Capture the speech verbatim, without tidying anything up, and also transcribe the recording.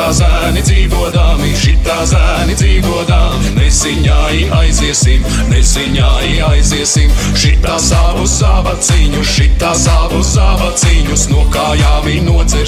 šitā zēni dzīvodāmi, šitā zēni dzīvodāmi. Neziņāji aiziesim, neziņāji aiziesim, šitā savu zābaciņu, šitā savu zābaciņus no kājām viņi nocers.